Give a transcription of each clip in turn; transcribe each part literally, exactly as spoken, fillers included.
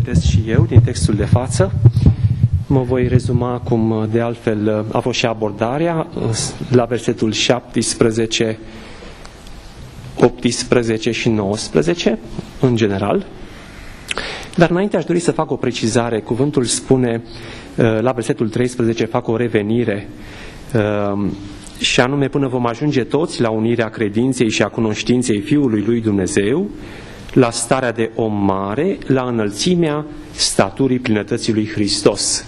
citesc și eu din textul de față. Mă voi rezuma cum de altfel a fost și abordarea la versetul șaptesprezece, optsprezece și nouăsprezece, în general. Dar înainte aș dori să fac o precizare. Cuvântul spune, la versetul treisprezece, fac o revenire, și anume până vom ajunge toți la unirea credinței și a cunoștinței Fiului lui Dumnezeu, la starea de om mare, la înălțimea staturii plinătății lui Hristos.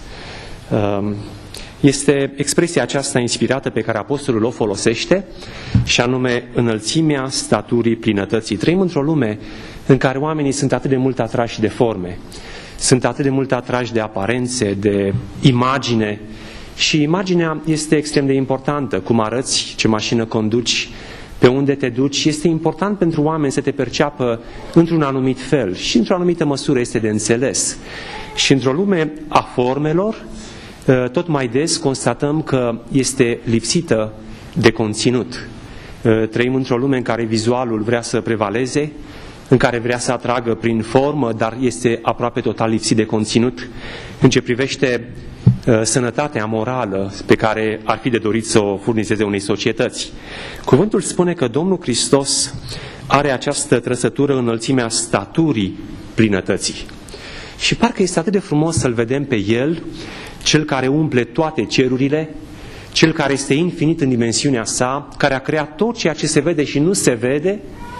Este expresia aceasta inspirată pe care apostolul o folosește, și anume înălțimea staturii plinătății. Trăim într-o lume în care oamenii sunt atât de mult atrași de forme, sunt atât de mult atrași de aparențe, de imagine, și imaginea este extrem de importantă. Cum arăți, ce mașină conduci, pe unde te duci, este important pentru oameni să te perceapă într-un anumit fel și într-o anumită măsură este de înțeles. Și într-o lume a formelor, tot mai des constatăm că este lipsită de conținut. Trăim într-o lume în care vizualul vrea să prevaleze, în care vrea să atragă prin formă, dar este aproape total lipsit de conținut. În ce privește sănătatea morală pe care ar fi de dorit să o furnizeze unei societăți. Cuvântul spune că Domnul Hristos are această trăsătură, înălțimea staturii plinătății. Și parcă este atât de frumos să-L vedem pe El, Cel care umple toate cerurile, Cel care este infinit în dimensiunea sa, care a creat tot ceea ce se vede și nu se vede,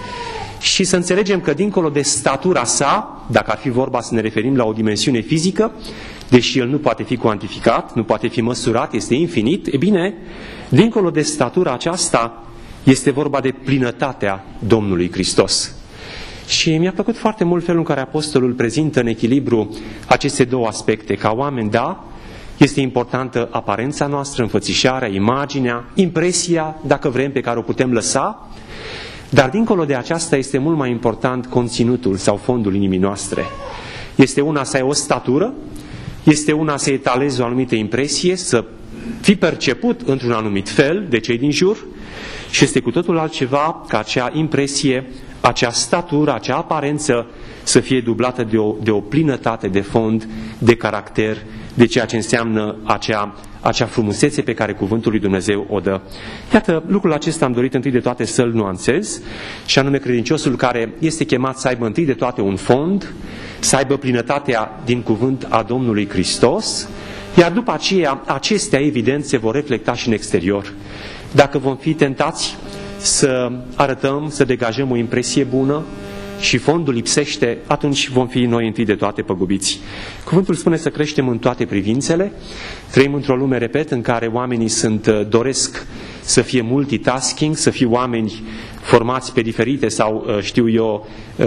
și să înțelegem că dincolo de statura sa, dacă ar fi vorba să ne referim la o dimensiune fizică, deși El nu poate fi cuantificat, nu poate fi măsurat, este infinit, e bine, dincolo de statura aceasta este vorba de plinătatea Domnului Hristos. Și mi-a plăcut foarte mult felul în care apostolul prezintă în echilibru aceste două aspecte. Ca oameni, da, este importantă aparența noastră, înfățișarea, imaginea, impresia, dacă vrem, pe care o putem lăsa, dar dincolo de aceasta este mult mai important conținutul sau fondul inimii noastre. Este una să ai o statură, este una să etalezi o anumită impresie, să fii perceput într-un anumit fel de cei din jur, și este cu totul altceva ca acea impresie, acea statură, acea aparență să fie dublată de o, de o plinătate de fond, de caracter, de ceea ce înseamnă acea, acea frumusețe pe care cuvântul lui Dumnezeu o dă. Iată, lucrul acesta am dorit întâi de toate să-l nuanțez, și anume credinciosul care este chemat să aibă întâi de toate un fond, să aibă plinătatea din cuvânt a Domnului Hristos, iar după aceea acestea evident se vor reflecta și în exterior. Dacă vom fi tentați să arătăm, să degajăm o impresie bună și fondul lipsește, atunci vom fi noi întâi de toate păgubiți. Cuvântul spune să creștem în toate privințele. Trăim într-o lume, repet, în care oamenii sunt, doresc să fie multitasking, să fie oameni formați pe diferite sau, știu eu,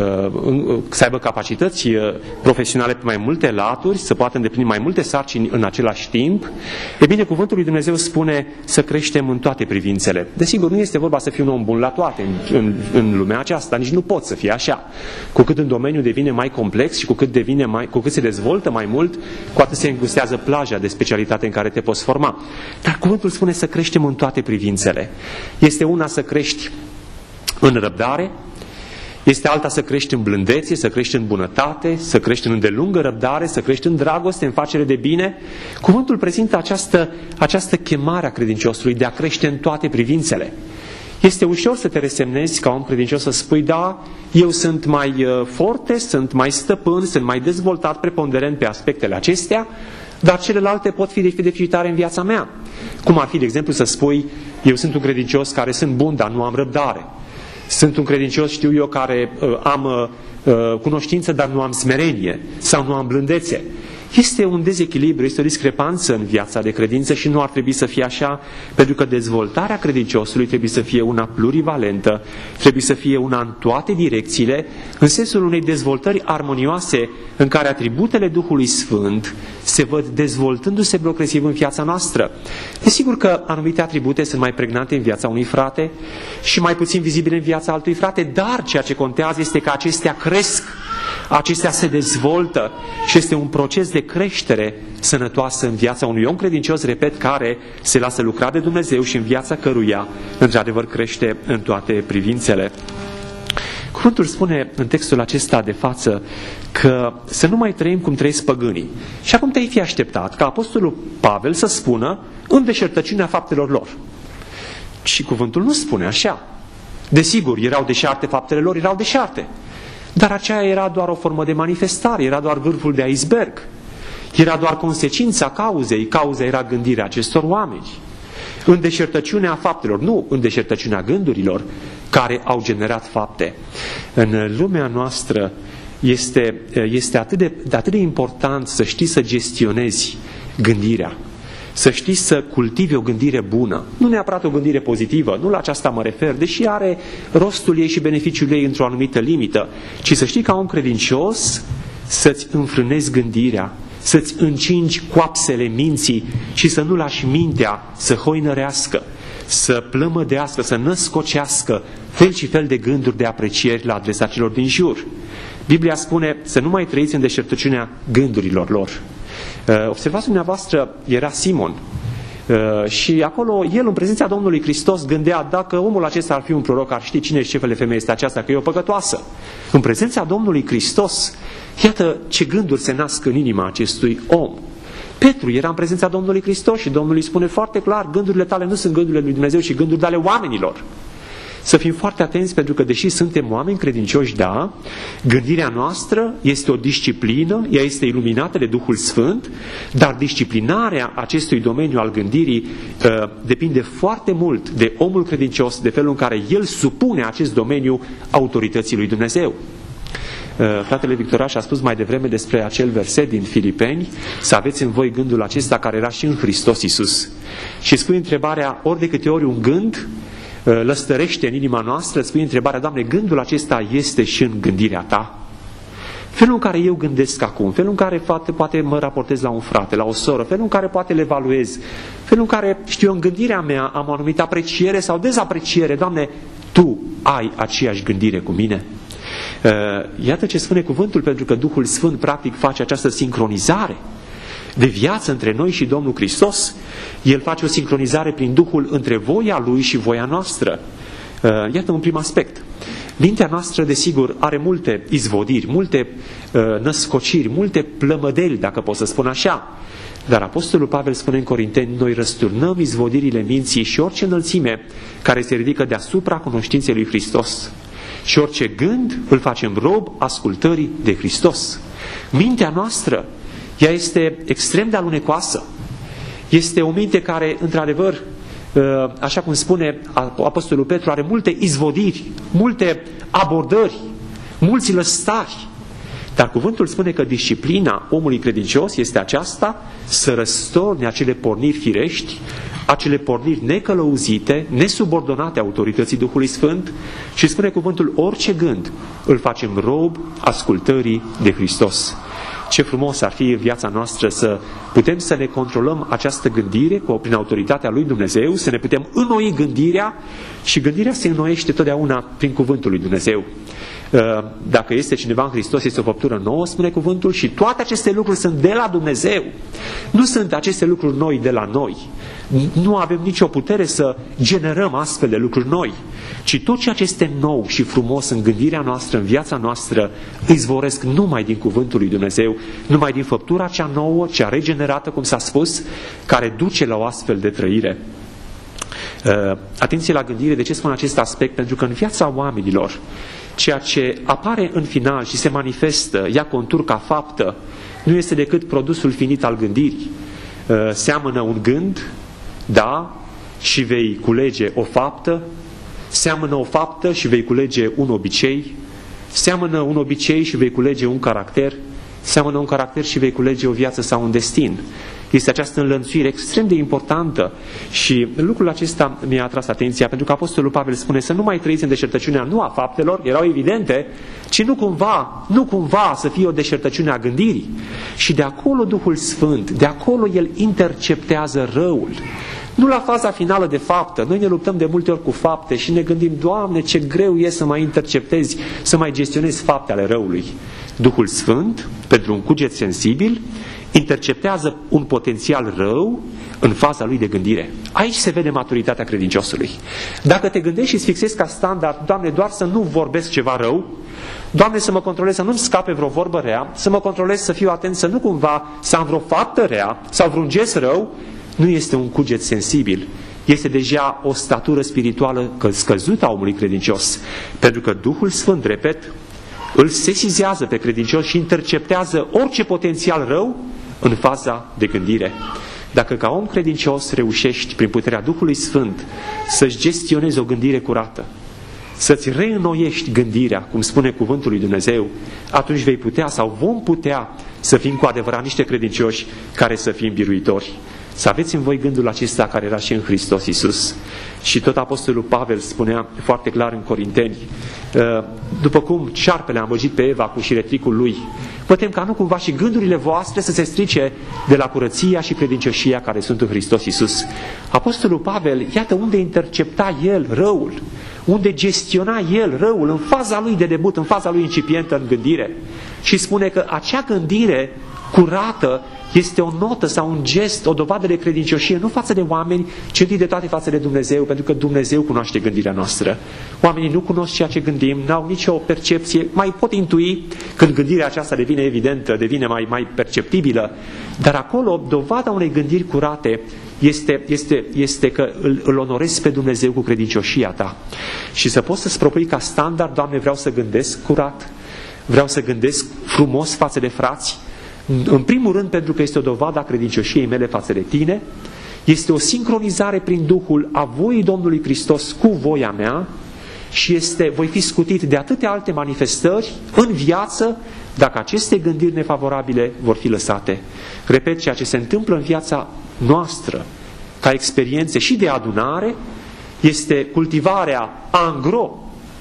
să aibă capacități profesionale pe mai multe laturi, să poată îndeplini mai multe sarcini în același timp. E bine, cuvântul lui Dumnezeu spune să creștem în toate privințele. Desigur, nu este vorba să fii un om bun la toate în, în, în lumea aceasta, nici nu poți să fie așa. Cu cât un domeniu devine mai complex și cu cât, devine mai, cu cât se dezvoltă mai mult, cu atât se îngustează plaja de specialitate în care te poți forma. Dar cuvântul spune să creștem în toate privințele. Este una să crești în răbdare, este alta să crești în blândețe, să crești în bunătate, să crești în îndelungă răbdare, să crești în dragoste, în facere de bine. Cuvântul prezintă această, această chemare a credinciosului de a crește în toate privințele. Este ușor să te resemnezi ca om credincios să spui, da, eu sunt mai forte, sunt mai stăpân, sunt mai dezvoltat, preponderent pe aspectele acestea, dar celelalte pot fi deficitare în viața mea. Cum ar fi, de exemplu, să spui, eu sunt un credincios care sunt bun, dar nu am răbdare. Sunt un credincios, știu eu, care uh, am uh, cunoștință, dar nu am smerenie sau nu am blândețe. Este un dezechilibru, este o discrepanță în viața de credință și nu ar trebui să fie așa, pentru că dezvoltarea credinciosului trebuie să fie una plurivalentă, trebuie să fie una în toate direcțiile, în sensul unei dezvoltări armonioase în care atributele Duhului Sfânt se văd dezvoltându-se progresiv în viața noastră. Desigur că anumite atribute sunt mai pregnante în viața unui frate și mai puțin vizibile în viața altui frate, dar ceea ce contează este că acestea cresc, acestea se dezvoltă și este un proces de creștere sănătoasă în viața unui om credincios, repet, care se lasă lucra de Dumnezeu și în viața căruia, într-adevăr, crește în toate privințele. Cuvântul spune în textul acesta de față că să nu mai trăim cum trăiesc păgânii. Și acum te-ai fi așteptat ca Apostolul Pavel să spună în deșertăciunea faptelor lor. Și cuvântul nu spune așa. Desigur, erau deșarte, faptele lor erau deșarte. Dar aceea era doar o formă de manifestare, era doar vârful de iceberg. Era doar consecința cauzei. Cauza era gândirea acestor oameni. În deșertăciunea faptelor, nu în deșertăciunea gândurilor care au generat fapte. În lumea noastră este, este atât, de, atât de important să știi să gestionezi gândirea. Să știi să cultivi o gândire bună. Nu neapărat o gândire pozitivă, nu la aceasta mă refer, deși are rostul ei și beneficiul ei într-o anumită limită, ci să știi ca om credincios să-ți înfrânezi gândirea, să-ți încingi coapsele minții și să nu lași mintea să hoinărească, să plămădească, să născocească fel și fel de gânduri de aprecieri la adresa celor din jur. Biblia spune să nu mai trăiți în deșertăciunea gândurilor lor. Observați dumneavoastră, era Simon și acolo el în prezența Domnului Hristos gândea dacă omul acesta ar fi un proroc, ar ști cine și ce fel de femeie este aceasta, că e o păcătoasă. În prezența Domnului Hristos, iată ce gânduri se nasc în inima acestui om. Petru era în prezența Domnului Hristos și Domnul îi spune foarte clar, gândurile tale nu sunt gândurile lui Dumnezeu, ci gândurile ale oamenilor. Să fim foarte atenți pentru că deși suntem oameni credincioși, da, gândirea noastră este o disciplină, ea este iluminată de Duhul Sfânt, dar disciplinarea acestui domeniu al gândirii uh, depinde foarte mult de omul credincios, de felul în care el supune acest domeniu autorității lui Dumnezeu. Uh, fratele Victoraș a spus mai devreme despre acel verset din Filipeni, să aveți în voi gândul acesta care era și în Hristos Iisus. Și spui întrebarea, ori de câte ori un gând lăstărește în inima noastră, îți pui întrebarea, Doamne, gândul acesta este și în gândirea Ta? Felul în care eu gândesc acum, felul în care poate, poate mă raportez la un frate, la o soră, felul în care poate le evaluez, felul în care, știu eu, în gândirea mea am o anumită apreciere sau dezapreciere, Doamne, Tu ai aceeași gândire cu mine. Iată ce spune cuvântul, pentru că Duhul Sfânt practic face această sincronizare de viață între noi și Domnul Hristos. El face o sincronizare prin Duhul între voia Lui și voia noastră. Iată un prim aspect. Mintea noastră, desigur, are multe izvodiri, multe născociri, multe plămădeli, dacă pot să spun așa. Dar Apostolul Pavel spune în Corinteni, noi răsturnăm izvodirile minții și orice înălțime care se ridică deasupra cunoștinței lui Hristos. Și orice gând îl facem rob ascultării de Hristos. Mintea noastră, ea este extrem de alunecoasă. Este o minte care, într-adevăr, așa cum spune Apostolul Petru, are multe izvodiri, multe abordări, mulți lăstari. Dar cuvântul spune că disciplina omului credincios este aceasta, să răstorne acele porniri firești, acele porniri necălăuzite, nesubordonate autorității Duhului Sfânt, și spune cuvântul, orice gând îl facem rob ascultării de Hristos. Ce frumos ar fi în viața noastră să putem să ne controlăm această gândire cu, prin autoritatea lui Dumnezeu, să ne putem înnoi gândirea, și gândirea se înnoiește totdeauna prin cuvântul lui Dumnezeu. Dacă este cineva în Hristos, este o făptură nouă, spune cuvântul, și toate aceste lucruri sunt de la Dumnezeu. Nu sunt aceste lucruri noi de la noi. Nu avem nicio putere să generăm astfel de lucruri noi, ci tot ceea ce este nou și frumos în gândirea noastră, în viața noastră, izvoresc numai din cuvântul lui Dumnezeu, numai din făptura cea nouă, cea regenerată, cum s-a spus, care duce la o astfel de trăire. Uh, atenție la gândire. De ce spun acest aspect? Pentru că în viața oamenilor, ceea ce apare în final și se manifestă, ia contur ca faptă, nu este decât produsul finit al gândirii. Uh, seamănă un gând, da, și vei culege o faptă, seamănă o faptă și vei culege un obicei, seamănă un obicei și vei culege un caracter, seamănă un caracter și vei culege o viață sau un destin. Este această înlănțuire extrem de importantă și lucrul acesta mi-a atras atenția, pentru că Apostolul Pavel spune să nu mai trăiți în deșertăciunea nu a faptelor, erau evidente, ci nu cumva, nu cumva să fie o deșertăciune a gândirii. Și de acolo Duhul Sfânt, de acolo El interceptează răul. Nu la faza finală de faptă. Noi ne luptăm de multe ori cu fapte și ne gândim, Doamne, ce greu e să mai interceptezi, să mai gestionezi fapte ale răului. Duhul Sfânt, pentru un cuget sensibil, interceptează un potențial rău, în faza lui de gândire. Aici se vede maturitatea credinciosului. Dacă te gândești și îți fixezi ca standard, Doamne, doar să nu vorbesc ceva rău, Doamne, să mă controlez să nu-mi scape vreo vorbă rea, să mă controlez să fiu atent să nu cumva să am vreo faptă rea sau vreun gest rău, nu este un cuget sensibil. Este deja o statură spirituală scăzută a omului credincios. Pentru că Duhul Sfânt, repet, îl sesizează pe credincios și interceptează orice potențial rău în faza de gândire. Dacă ca om credincios reușești, prin puterea Duhului Sfânt, să-și gestionezi o gândire curată, să-ți reînnoiești gândirea, cum spune cuvântul lui Dumnezeu, atunci vei putea sau vom putea să fim cu adevărat niște credincioși care să fim biruitori. Să aveți în voi gândul acesta care era și în Hristos Iisus. Și tot Apostolul Pavel spunea foarte clar în Corinteni, după cum șarpele a îmbăgit pe Eva cu șiretricul lui, vă tem ca nu cumva și gândurile voastre să se strice de la curăția și credincioșia care sunt în Hristos Iisus. Apostolul Pavel, iată unde intercepta el răul, unde gestiona el răul în faza lui de debut, în faza lui incipientă în gândire. Și spune că acea gândire curată este o notă sau un gest, o dovadă de credincioșie, nu față de oameni, ci întâi de toate față de Dumnezeu, pentru că Dumnezeu cunoaște gândirea noastră. Oamenii nu cunosc ceea ce gândim, n-au nicio percepție, mai pot intui când gândirea aceasta devine evidentă, devine mai, mai perceptibilă, dar acolo dovada unei gândiri curate este, este, este că îl, îl onorezi pe Dumnezeu cu credincioșia ta. Și să poți să-ți propui ca standard, Doamne, vreau să gândesc curat, vreau să gândesc frumos față de frați, în primul rând pentru că este o dovadă a credincioșiei mele față de tine, este o sincronizare prin Duhul a voii Domnului Hristos cu voia mea și este, voi fi scutit de atâtea alte manifestări în viață dacă aceste gândiri nefavorabile vor fi lăsate. Repet, ceea ce se întâmplă în viața noastră ca experiențe și de adunare este cultivarea angro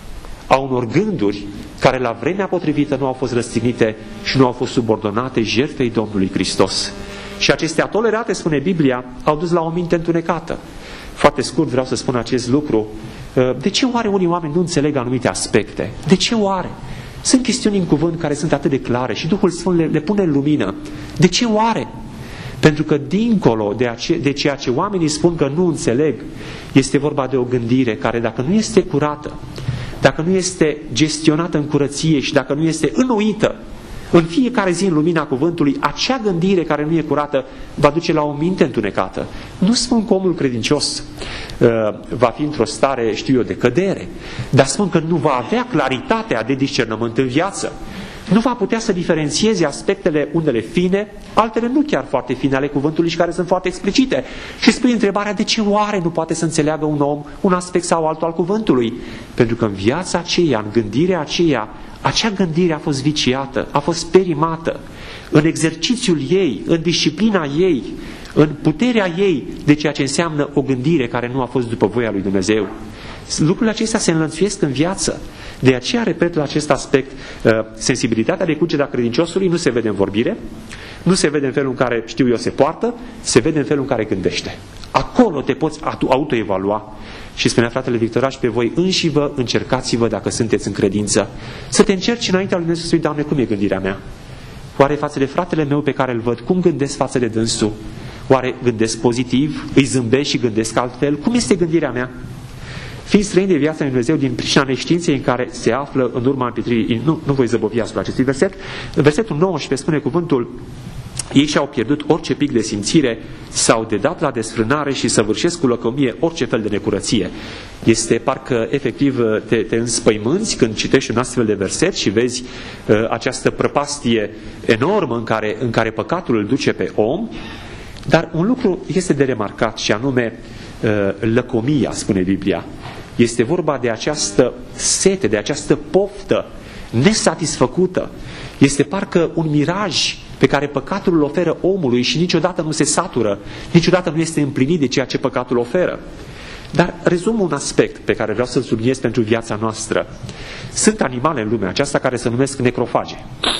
a unor gânduri care la vremea potrivită nu au fost răstignite și nu au fost subordonate jertfei Domnului Hristos. Și acestea tolerate, spune Biblia, au dus la o minte întunecată. Foarte scurt vreau să spun acest lucru. De ce oare unii oameni nu înțeleg anumite aspecte? De ce oare? Sunt chestiuni în cuvânt care sunt atât de clare și Duhul Sfânt le, le pune în lumină. De ce oare? Pentru că dincolo de, ace- de ceea ce oamenii spun că nu înțeleg, este vorba de o gândire care dacă nu este curată, dacă nu este gestionată în curăție și dacă nu este înnoită în fiecare zi în lumina cuvântului, acea gândire care nu e curată va duce la o minte întunecată. Nu spun că omul credincios uh, va fi într-o stare, știu eu, de cădere, dar spun că nu va avea claritatea de discernământ în viață. Nu va putea să diferențieze aspectele, unele fine, altele nu chiar foarte fine ale cuvântului și care sunt foarte explicite. Și spui întrebarea, de ce oare nu poate să înțeleagă un om un aspect sau altul al cuvântului? Pentru că în viața aceea, în gândirea aceea, acea gândire a fost viciată, a fost perimată în exercițiul ei, în disciplina ei, în puterea ei de ceea ce înseamnă o gândire care nu a fost după voia lui Dumnezeu. Lucrurile acestea se înlănțuiesc în viață. De aceea, repet la acest aspect, sensibilitatea de cuget a credinciosului nu se vede în vorbire, nu se vede în felul în care, știu eu, se poartă, se vede în felul în care gândește. Acolo te poți autoevalua. Și spunea fratele Victoraș, pe voi înși vă încercați-vă dacă sunteți în credință. Să te încerci înaintea lui Dumnezeu să-i, Doamne, cum e gândirea mea? Oare față de fratele meu pe care îl văd, cum gândesc față de dânsul? Oare gândesc pozitiv? Îi zâmbesc și gândesc altfel? Cum este gândirea mea? Fiind străini de viața lui Dumnezeu din pricina neștiinței în care se află în urma împitririi, nu, nu voi zăbovi asupra acestui verset, versetul nouăsprezece spune cuvântul, ei și-au pierdut orice pic de simțire, s-au dedat la desfrânare și săvârșesc cu lăcomie orice fel de necurăție. Este parcă efectiv te, te înspăimânți când citești un astfel de verset și vezi uh, această prăpastie enormă în care, în care păcatul îl duce pe om, dar un lucru este de remarcat și anume uh, lăcomia, spune Biblia. Este vorba de această sete, de această poftă nesatisfăcută. Este parcă un miraj pe care păcatul îl oferă omului și niciodată nu se satură, niciodată nu este împlinit de ceea ce păcatul oferă. Dar rezum un aspect pe care vreau să-l subliniez pentru viața noastră. Sunt animale în lumea aceasta care se numesc necrofage.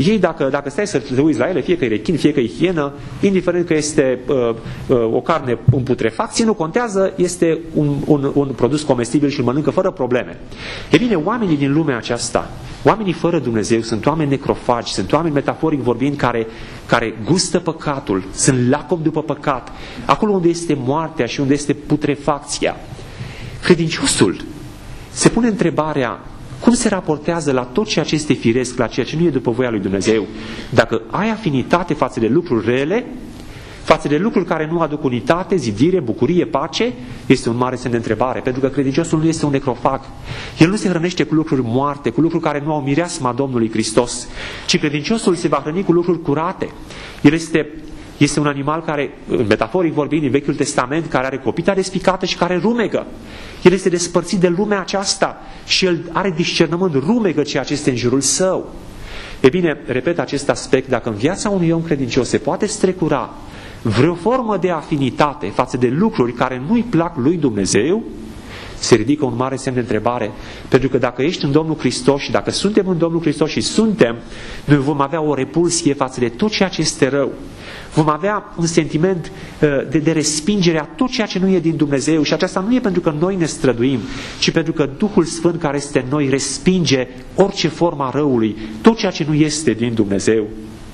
Ei, dacă, dacă stai să te uiți la ele, fie că e rechin, fie că e hienă, indiferent că este uh, uh, o carne în putrefacție, nu contează, este un, un, un produs comestibil și îl mănâncă fără probleme. E bine, oamenii din lumea aceasta, oamenii fără Dumnezeu, sunt oameni necrofagi, sunt oameni, metaforic vorbind, care, care gustă păcatul, sunt lacomi după păcat, acolo unde este moartea și unde este putrefacția. Credinciosul se pune întrebarea: cum se raportează la tot ceea ce este firesc, la ceea ce nu e după voia lui Dumnezeu? Dacă ai afinitate față de lucruri rele, față de lucruri care nu aduc unitate, zidire, bucurie, pace, este un mare semn de întrebare, pentru că credinciosul nu este un necrofag. El nu se hrănește cu lucruri moarte, cu lucruri care nu au mireasma Domnului Hristos, ci credinciosul se va hrăni cu lucruri curate. El este, este un animal care, metaforic vorbind, din Vechiul Testament, care are copita despicată și care rumegă. El este despărțit de lumea aceasta și el are discernământ, rumegă ceea ce este în jurul său. E bine, repet acest aspect, dacă în viața unui om credincios se poate strecura vreo formă de afinitate față de lucruri care nu-i plac lui Dumnezeu, se ridică un mare semn de întrebare, pentru că dacă ești în Domnul Hristos și dacă suntem în Domnul Hristos și suntem, noi vom avea o repulsie față de tot ceea ce este rău. Vom avea un sentiment de, de respingere a tot ceea ce nu e din Dumnezeu și aceasta nu e pentru că noi ne străduim, ci pentru că Duhul Sfânt care este în noi respinge orice formă a răului, tot ceea ce nu este din Dumnezeu.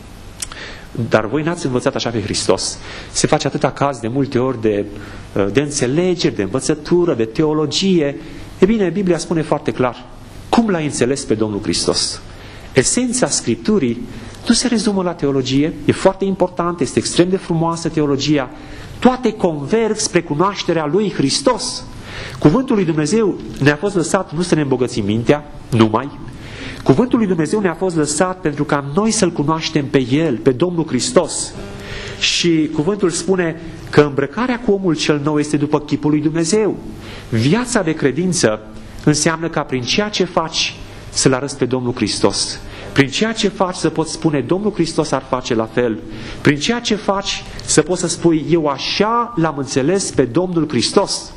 Dar voi n-ați învățat așa pe Hristos. Se face atâta caz de multe ori de, de înțelegeri, de învățătură, de teologie. E bine, Biblia spune foarte clar cum l-ai înțeles pe Domnul Hristos. Esența Scripturii nu se rezumă la teologie, e foarte important, este extrem de frumoasă teologia. Toate converg spre cunoașterea lui Hristos. Cuvântul lui Dumnezeu ne-a fost lăsat nu să ne îmbogățim mintea, numai. Cuvântul lui Dumnezeu ne-a fost lăsat pentru ca noi să-L cunoaștem pe El, pe Domnul Hristos. Și cuvântul spune că îmbrăcarea cu omul cel nou este după chipul lui Dumnezeu. Viața de credință înseamnă ca prin ceea ce faci să-L arăți pe Domnul Hristos. Prin ceea ce faci să poți spune Domnul Hristos ar face la fel. Prin ceea ce faci să poți să spui eu așa l-am înțeles pe Domnul Hristos.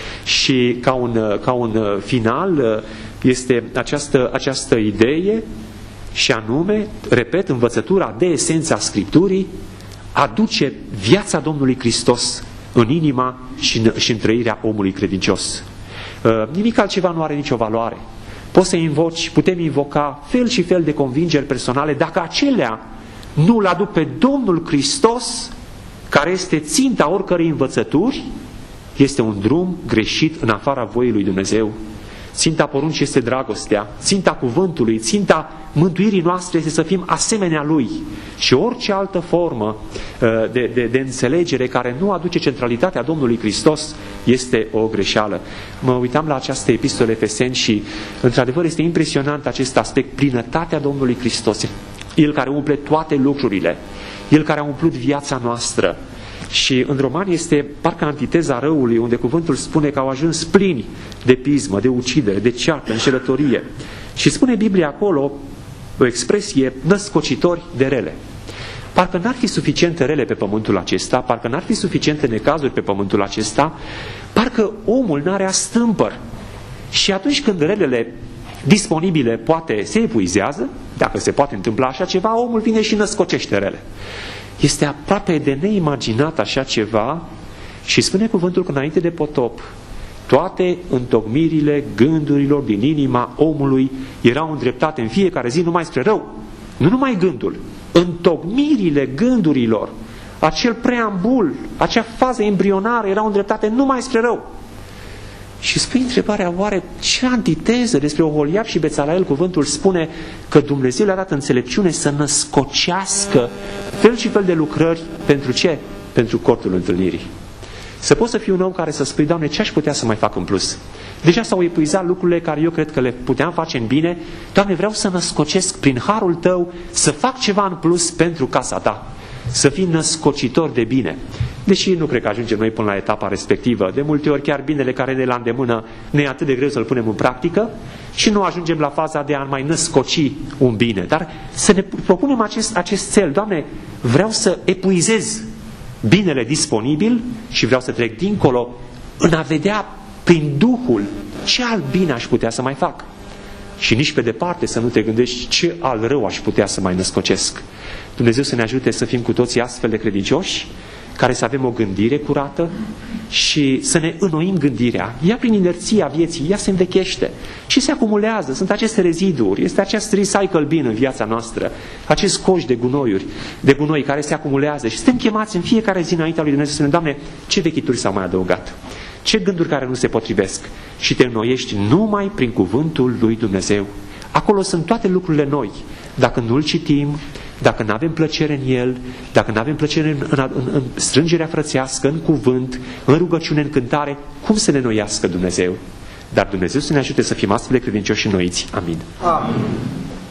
Și ca un, ca un final este această, această idee și anume, repet, învățătura de esența Scripturii aduce viața Domnului Hristos în inima și în, și în trăirea omului credincios. Nimic altceva nu are nicio valoare. Poți să invoci, putem invoca fel și fel de convingeri personale, dacă acelea nu îl aduc pe Domnul Hristos, care este ținta oricărei învățături, este un drum greșit în afara voii lui Dumnezeu. Ținta poruncii este dragostea, ținta cuvântului, ținta mântuirii noastre este să fim asemenea Lui. Și orice altă formă de, de, de înțelegere care nu aduce centralitatea Domnului Hristos este o greșeală. Mă uitam la această epistolă Efeseni și într-adevăr este impresionant acest aspect, plinătatea Domnului Hristos. El care umple toate lucrurile, El care a umplut viața noastră. Și în Romani este parcă antiteza răului, unde cuvântul spune că au ajuns plini de pismă, de ucidere, de ceartă, înșelătorie. Și spune Biblia acolo o expresie, născocitori de rele. Parcă n-ar fi suficiente rele pe pământul acesta, parcă n-ar fi suficiente necazuri pe pământul acesta, parcă omul n-are astâmpăr. Și atunci când relele disponibile poate se epuizează, dacă se poate întâmpla așa ceva, omul vine și născocește rele. Este aproape de neimaginat așa ceva și spune cuvântul că înainte de potop toate întocmirile gândurilor din inima omului erau îndreptate în fiecare zi numai spre rău. Nu numai gândul, întocmirile gândurilor, acel preambul, acea fază embrionară erau îndreptate numai spre rău. Și spui întrebarea, oare ce antiteză despre Oholiab și Bețaleel cuvântul spune că Dumnezeu le-a dat înțelepciune să născocească fel și fel de lucrări pentru ce? Pentru cortul întâlnirii. Să poți să fii un om care să spui, Doamne, ce aș putea să mai fac în plus? Deja s-au epuizat lucrurile care eu cred că le puteam face în bine. Doamne, vreau să născocesc prin harul Tău, să fac ceva în plus pentru casa Ta. Să fii născocitor de bine. Deși nu cred că ajungem noi până la etapa respectivă. De multe ori chiar binele care ne la îndemână ne e atât de greu să-l punem în practică și nu ajungem la faza de a mai născoci un bine. Dar să ne propunem acest, acest cel. Doamne, vreau să epuizez binele disponibil și vreau să trec dincolo în a vedea prin Duhul ce alt bine aș putea să mai fac. și nici pe departe să nu te gândești ce al rău aș putea să mai născocesc. Dumnezeu să ne ajute să fim cu toții astfel de credincioși, care să avem o gândire curată și să ne înnoim gândirea. Ea prin inerția vieții, ea se învechește și se acumulează. Sunt aceste reziduri, este acest recycle bin în viața noastră, acest coș de gunoiuri, de gunoi care se acumulează și suntem chemați în fiecare zi înaintea lui Dumnezeu să ne Doamne, ce vechituri s-au mai adăugat? Ce gânduri care nu se potrivesc? Și te înnoiești numai prin cuvântul lui Dumnezeu. Acolo sunt toate lucrurile noi. Dacă nu-l citim, dacă nu avem plăcere în el, dacă nu avem plăcere în, în, în, în strângerea frățească, în cuvânt, în rugăciune, în cântare, cum să ne noiască Dumnezeu? Dar Dumnezeu să ne ajute să fim astfel de credincioși și înnoiți. Amin. Amin.